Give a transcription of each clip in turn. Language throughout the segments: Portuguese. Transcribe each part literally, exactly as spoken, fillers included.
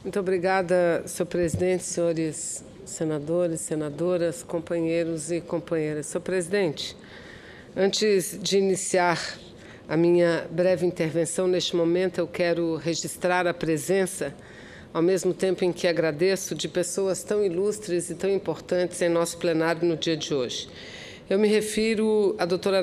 Muito obrigada, senhor presidente, senhores senadores, senadoras, companheiros e companheiras. Senhor presidente, antes de iniciar a minha breve intervenção neste momento, eu quero registrar a presença, ao mesmo tempo em que agradeço, de pessoas tão ilustres e tão importantes em nosso plenário no dia de hoje. Eu me refiro à doutora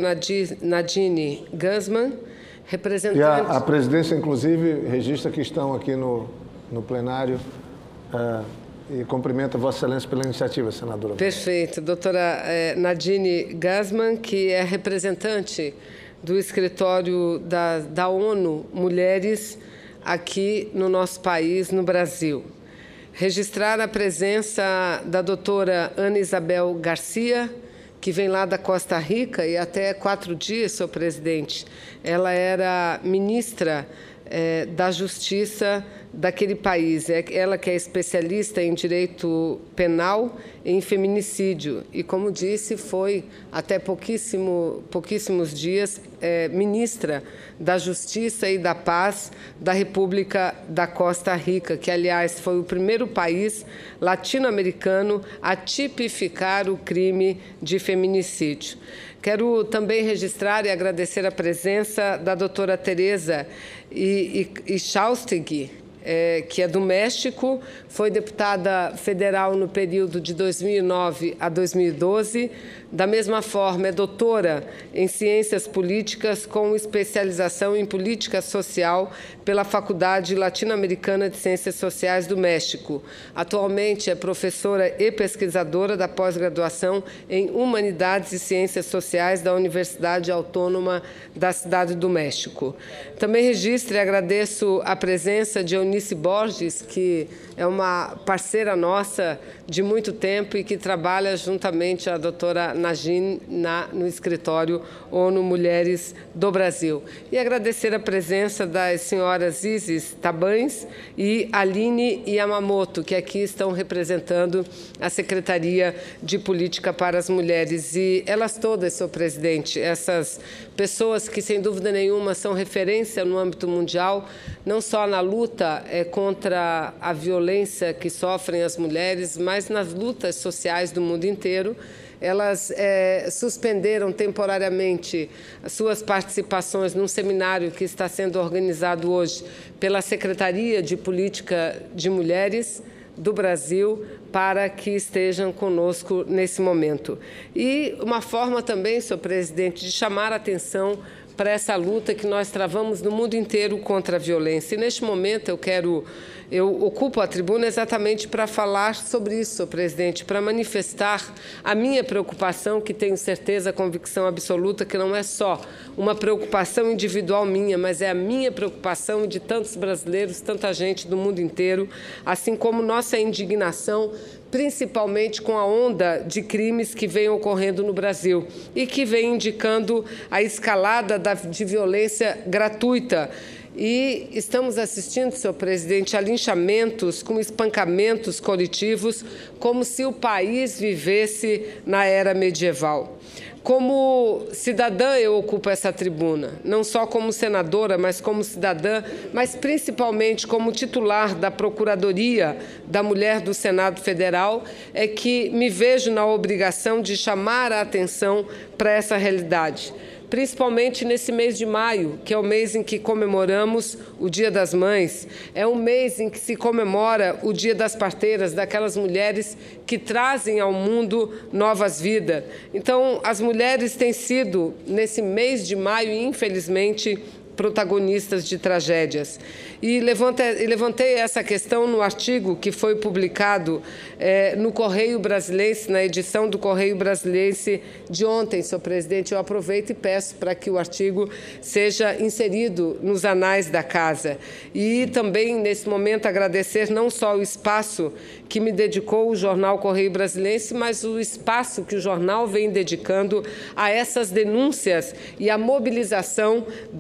Nadine Gassmann, representante... E a, a presidência, inclusive, registra que estão aqui no, no plenário uh, e cumprimenta Vossa Excelência pela iniciativa, senadora. Perfeito. Doutora eh, Nadine Gassmann, que é representante do escritório da, da ONU Mulheres aqui no nosso país, no Brasil. Registrar a presença da doutora Ana Isabel Garcia, que vem lá da Costa Rica, e até quatro dias, senhor presidente, ela era ministra eh, da Justiça daquele país. Ela que é especialista em direito penal e em feminicídio. E, como disse, foi até pouquíssimo, pouquíssimos dias eh, ministra da Justiça e da Paz da República da Costa Rica, que, aliás, foi o primeiro país latino-americano a tipificar o crime de feminicídio. Quero também registrar e agradecer a presença da doutora Tereza Ichaustegui, É, que é do México, foi deputada federal no período de dois mil e nove a dois mil e doze. Da mesma forma, é doutora em Ciências Políticas com especialização em Política Social pela Faculdade Latino-Americana de Ciências Sociais do México. Atualmente é professora e pesquisadora da pós-graduação em Humanidades e Ciências Sociais da Universidade Autônoma da Cidade do México. Também registro e agradeço a presença de Eunice Borges, que é uma parceira nossa de muito tempo e que trabalha juntamente à doutora Nadine na, no escritório ONU Mulheres do Brasil. E agradecer a presença das senhoras Isis Tabães e Aline Yamamoto, que aqui estão representando a Secretaria de Política para as Mulheres. E elas todas, senhor presidente, essas pessoas que, sem dúvida nenhuma, são referência no âmbito mundial, não só na luta é, contra a violência que sofrem as mulheres, mas nas lutas sociais do mundo inteiro. Elas é, suspenderam temporariamente as suas participações num seminário que está sendo organizado hoje pela Secretaria de Política de Mulheres do Brasil, para que estejam conosco nesse momento. E uma forma também, senhor presidente, de chamar a atenção para essa luta que nós travamos no mundo inteiro contra a violência. E, neste momento, eu quero... Eu ocupo a tribuna exatamente para falar sobre isso, senhor presidente, para manifestar a minha preocupação, que tenho certeza, convicção absoluta, que não é só uma preocupação individual minha, mas é a minha preocupação e de tantos brasileiros, tanta gente do mundo inteiro, assim como nossa indignação, principalmente com a onda de crimes que vem ocorrendo no Brasil e que vem indicando a escalada da, de violência gratuita. E estamos assistindo, senhor presidente, a linchamentos com espancamentos coletivos, como se o país vivesse na era medieval. Como cidadã, eu ocupo essa tribuna, não só como senadora, mas como cidadã, mas principalmente como titular da Procuradoria da Mulher do Senado Federal, é que me vejo na obrigação de chamar a atenção para essa realidade, principalmente nesse mês de maio, que é o mês em que comemoramos o Dia das Mães, é um mês em que se comemora o Dia das Parteiras, daquelas mulheres que trazem ao mundo novas vidas. Então, as mulheres têm sido, nesse mês de maio, infelizmente, protagonistas de tragédias. E levantei essa questão no artigo que foi publicado eh, no Correio Brasiliense, na edição do Correio Brasiliense de ontem, senhor presidente. Eu aproveito e peço para que o artigo seja inserido nos anais da Casa. E também, nesse momento, agradecer não só o espaço que me dedicou o jornal Correio Brasiliense, mas o espaço que o jornal vem dedicando a essas denúncias e a mobilização da sociedade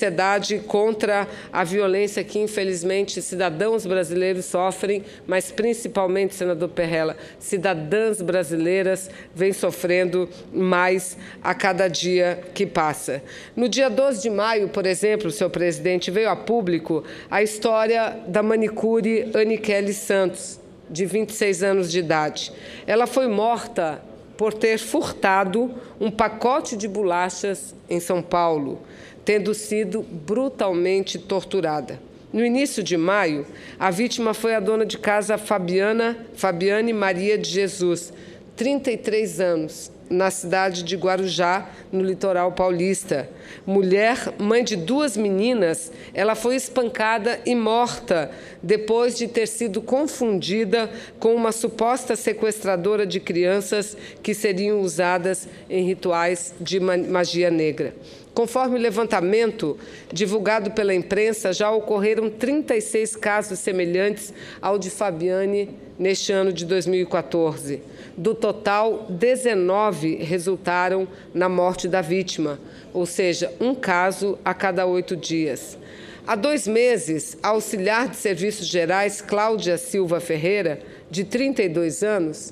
sociedade contra a violência que, infelizmente, cidadãos brasileiros sofrem, mas principalmente, senador Perrella, cidadãs brasileiras vêm sofrendo mais a cada dia que passa. No dia doze de maio, por exemplo, senhor presidente, veio a público a história da manicure Aniquele Santos, de vinte e seis anos de idade. Ela foi morta por ter furtado um pacote de bolachas em São Paulo, tendo sido brutalmente torturada. No início de maio, a vítima foi a dona de casa Fabiana, Fabiane Maria de Jesus, trinta e três anos, na cidade de Guarujá, no litoral paulista. Mulher, mãe de duas meninas, ela foi espancada e morta depois de ter sido confundida com uma suposta sequestradora de crianças que seriam usadas em rituais de magia negra. Conforme o levantamento divulgado pela imprensa, já ocorreram trinta e seis casos semelhantes ao de Fabiane neste ano de dois mil e quatorze. Do total, dezenove resultaram na morte da vítima, ou seja, um caso a cada oito dias. Há dois meses, a auxiliar de serviços gerais, Cláudia Silva Ferreira, de trinta e dois anos,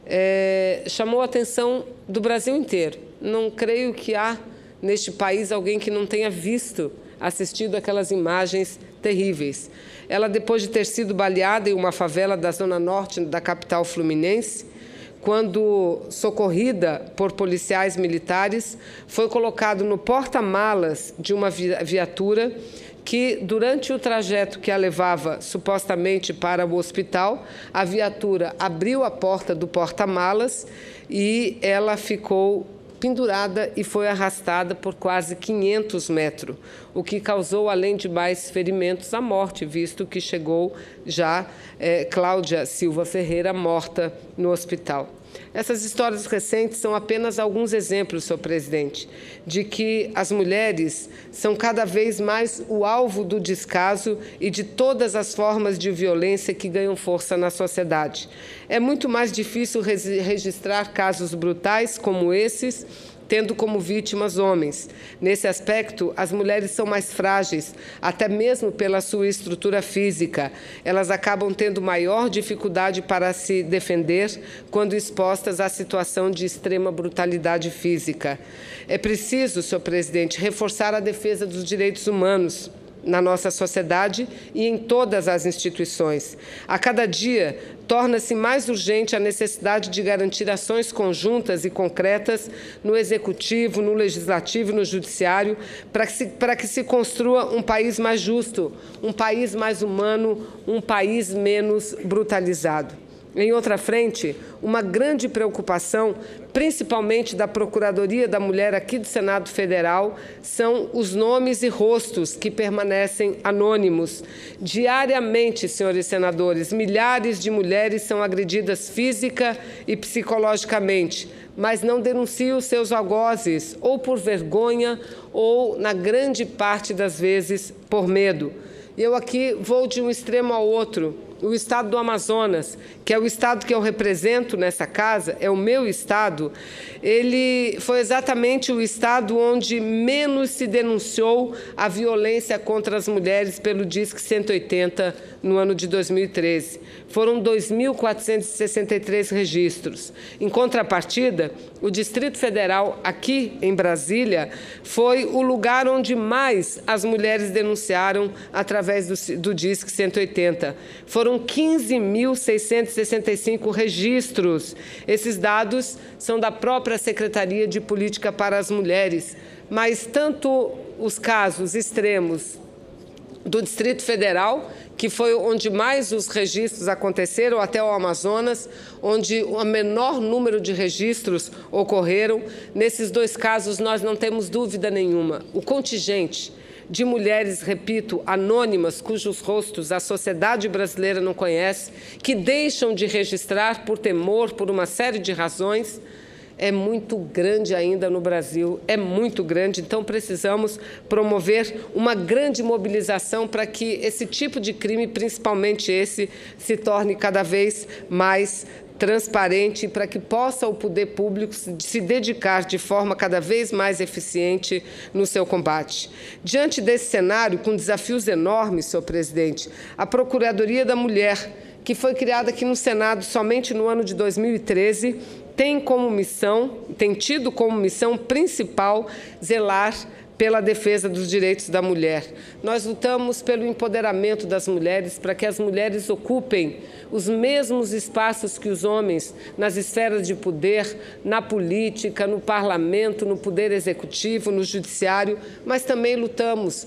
é, chamou a atenção do Brasil inteiro. Não creio que há neste país alguém que não tenha visto, assistido aquelas imagens terríveis. Ela, depois de ter sido baleada em uma favela da zona norte da capital fluminense, quando socorrida por policiais militares, foi colocado no porta-malas de uma viatura que, durante o trajeto que a levava supostamente para o hospital, a viatura abriu a porta do porta-malas e ela ficou pendurada e foi arrastada por quase quinhentos metros, o que causou, além de mais ferimentos, a morte, visto que chegou já é, Cláudia Silva Ferreira morta no hospital. Essas histórias recentes são apenas alguns exemplos, senhor presidente, de que as mulheres são cada vez mais o alvo do descaso e de todas as formas de violência que ganham força na sociedade. É muito mais difícil registrar casos brutais como esses, tendo como vítimas homens. Nesse aspecto, as mulheres são mais frágeis, até mesmo pela sua estrutura física. Elas acabam tendo maior dificuldade para se defender quando expostas à situação de extrema brutalidade física. É preciso, senhor presidente, reforçar a defesa dos direitos humanos na nossa sociedade e em todas as instituições. A cada dia, torna-se mais urgente a necessidade de garantir ações conjuntas e concretas no Executivo, no Legislativo e no Judiciário, para que se, para que se construa um país mais justo, um país mais humano, um país menos brutalizado. Em outra frente, uma grande preocupação, principalmente da Procuradoria da Mulher aqui do Senado Federal, são os nomes e rostos que permanecem anônimos. Diariamente, senhores senadores, milhares de mulheres são agredidas física e psicologicamente, mas não denunciam seus algozes, ou por vergonha, ou, na grande parte das vezes, por medo. Eu aqui vou de um extremo ao outro. O estado do Amazonas, que é o estado que eu represento nessa casa, é o meu estado, ele foi exatamente o estado onde menos se denunciou a violência contra as mulheres pelo Disque cento e oitenta no ano de dois mil e treze. Foram dois mil quatrocentos e sessenta e três registros. Em contrapartida, o Distrito Federal, aqui em Brasília, foi o lugar onde mais as mulheres denunciaram através do, do Disque cento e oitenta. Foram quinze mil seiscentos e sessenta e cinco registros. Esses dados são da própria Secretaria de Política para as Mulheres, mas tanto os casos extremos do Distrito Federal, que foi onde mais os registros aconteceram, até o Amazonas, onde o menor número de registros ocorreram. Nesses dois casos, nós não temos dúvida nenhuma. O contingente de mulheres, repito, anônimas, cujos rostos a sociedade brasileira não conhece, que deixam de registrar por temor, por uma série de razões, é muito grande ainda no Brasil, é muito grande. Então, precisamos promover uma grande mobilização para que esse tipo de crime, principalmente esse, se torne cada vez mais transparente, para que possa o poder público se dedicar de forma cada vez mais eficiente no seu combate. Diante desse cenário, com desafios enormes, senhor presidente, a Procuradoria da Mulher, que foi criada aqui no Senado somente no ano de dois mil e treze, tem como missão, tem tido como missão principal zelar pela defesa dos direitos da mulher. Nós lutamos pelo empoderamento das mulheres, para que as mulheres ocupem os mesmos espaços que os homens nas esferas de poder, na política, no parlamento, no poder executivo, no judiciário, mas também lutamos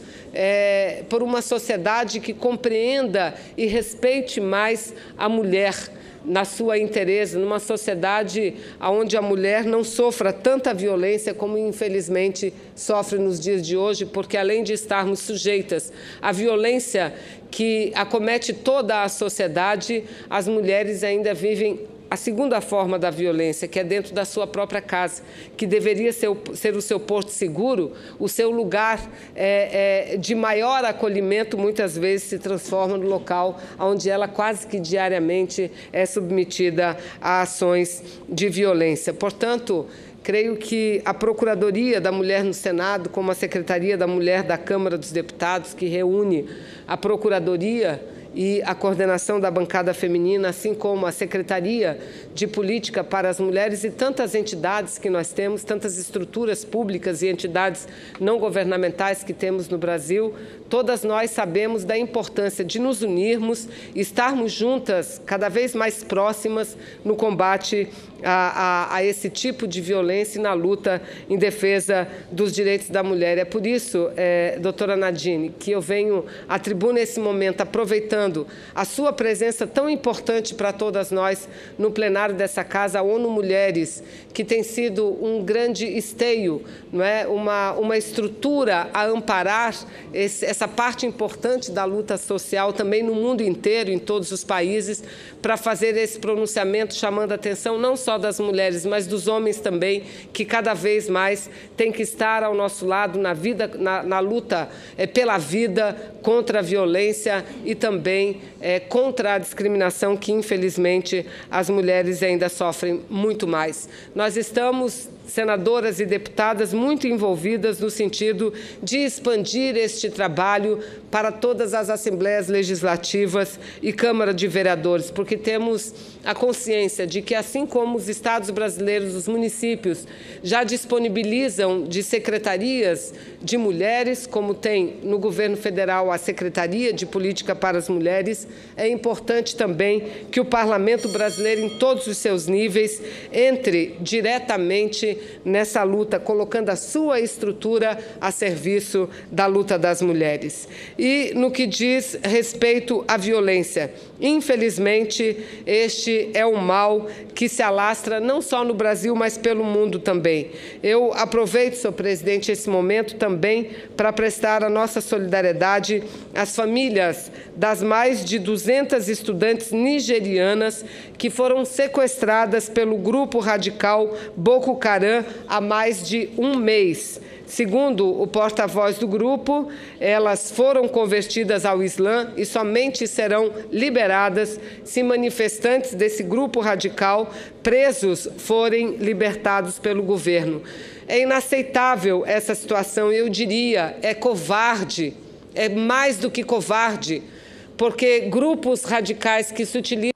é, por uma sociedade que compreenda e respeite mais a mulher na sua inteireza, numa sociedade onde a mulher não sofra tanta violência como, infelizmente, sofre nos dias de hoje, porque, além de estarmos sujeitas à violência que acomete toda a sociedade, as mulheres ainda vivem a segunda forma da violência, que é dentro da sua própria casa, que deveria ser o, ser o seu porto seguro, o seu lugar é, é, de maior acolhimento, muitas vezes se transforma no local onde ela quase que diariamente é submetida a ações de violência. Portanto, creio que a Procuradoria da Mulher no Senado, como a Secretaria da Mulher da Câmara dos Deputados, que reúne a Procuradoria e a coordenação da bancada feminina, assim como a Secretaria de Política para as Mulheres e tantas entidades que nós temos, tantas estruturas públicas e entidades não governamentais que temos no Brasil, todas nós sabemos da importância de nos unirmos e estarmos juntas, cada vez mais próximas, no combate a, a, a esse tipo de violência e na luta em defesa dos direitos da mulher. É por isso, é, doutora Nadine, que eu venho à tribuna nesse momento, aproveitando a sua presença tão importante para todas nós no plenário dessa casa, a ONU Mulheres, que tem sido um grande esteio, não é? uma, uma estrutura a amparar esse, essa parte importante da luta social também no mundo inteiro, em todos os países, para fazer esse pronunciamento chamando a atenção não só das mulheres, mas dos homens também, que cada vez mais têm que estar ao nosso lado na, vida, na, na luta é, pela vida, contra a violência e também é, contra a discriminação que, infelizmente, as mulheres ainda sofrem muito mais. Nós estamos, senadoras e deputadas, muito envolvidas no sentido de expandir este trabalho para todas as assembleias legislativas e Câmara de Vereadores, porque temos a consciência de que, assim como os estados brasileiros, os municípios já disponibilizam de secretarias de mulheres, como tem no governo federal a Secretaria de Política para as Mulheres, é importante também que o Parlamento brasileiro, em todos os seus níveis, entre diretamente nessa luta, colocando a sua estrutura a serviço da luta das mulheres. E no que diz respeito à violência, infelizmente, este é um mal que se alastra não só no Brasil, mas pelo mundo também. Eu aproveito, senhor presidente, esse momento também para prestar a nossa solidariedade às famílias das mais de duzentas estudantes nigerianas que foram sequestradas pelo grupo radical Boko Haram há mais de um mês. Segundo o porta-voz do grupo, elas foram convertidas ao Islã e somente serão liberadas se manifestantes desse grupo radical presos forem libertados pelo governo. É inaceitável essa situação, eu diria, é covarde, é mais do que covarde, porque grupos radicais que se utilizam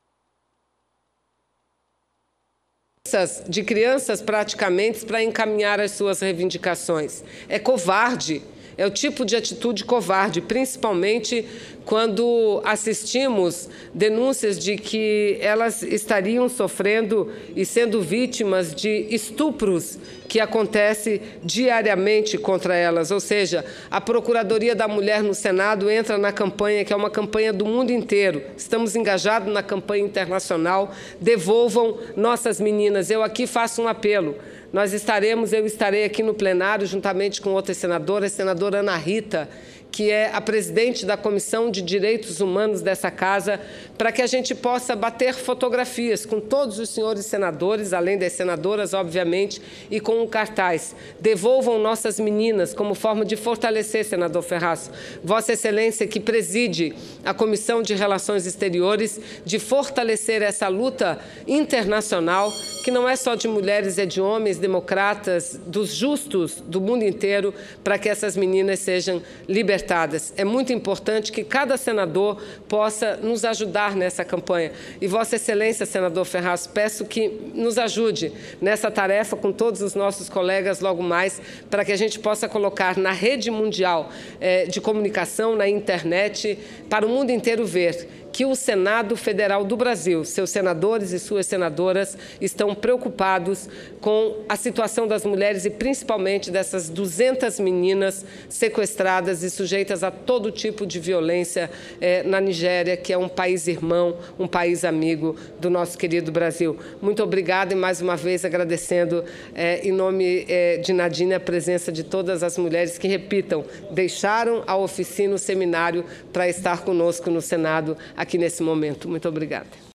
de crianças praticamente para encaminhar as suas reivindicações. É covarde, é o tipo de atitude covarde, principalmente quando assistimos denúncias de que elas estariam sofrendo e sendo vítimas de estupros que acontece diariamente contra elas. Ou seja, a Procuradoria da Mulher no Senado entra na campanha, que é uma campanha do mundo inteiro. Estamos engajados na campanha internacional. Devolvam nossas meninas. Eu aqui faço um apelo. Nós estaremos, eu estarei aqui no plenário, juntamente com outras senadoras, a senadora Ana Rita, que é a presidente da Comissão de Direitos Humanos dessa Casa, para que a gente possa bater fotografias com todos os senhores senadores, além das senadoras, obviamente, e com um cartaz. Devolvam nossas meninas, como forma de fortalecer, senador Ferraz, Vossa Excelência, que preside a Comissão de Relações Exteriores, de fortalecer essa luta internacional, que não é só de mulheres, é de homens, democratas, dos justos do mundo inteiro, para que essas meninas sejam libertadas. É muito importante que cada senador possa nos ajudar nessa campanha. E Vossa Excelência, senador Ferraz, peço que nos ajude nessa tarefa com todos os nossos colegas logo mais, para que a gente possa colocar na rede mundial eh, de comunicação, na internet, para o mundo inteiro ver que o Senado Federal do Brasil, seus senadores e suas senadoras, estão preocupados com a situação das mulheres e principalmente dessas duzentas meninas sequestradas e sujeitas a todo tipo de violência eh, na Nigéria, que é um país irmão, um país amigo do nosso querido Brasil. Muito obrigada e mais uma vez agradecendo eh, em nome eh, de Nadine a presença de todas as mulheres que, repitam, deixaram a oficina, o seminário, para estar conosco no Senado aqui nesse momento. Muito obrigada.